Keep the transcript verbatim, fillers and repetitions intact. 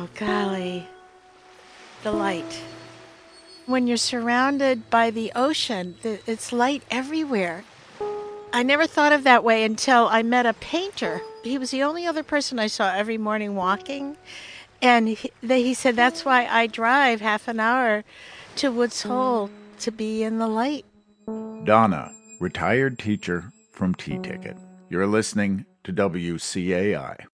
Oh, golly. The light. When you're surrounded by the ocean, th- it's light everywhere. I never thought of that way until I met a painter. He was the only other person I saw every morning walking. And he, they, he said, that's why I drive half an hour to Woods Hole to be in the light. Donna, retired teacher from T-Ticket. You're listening to W C A I.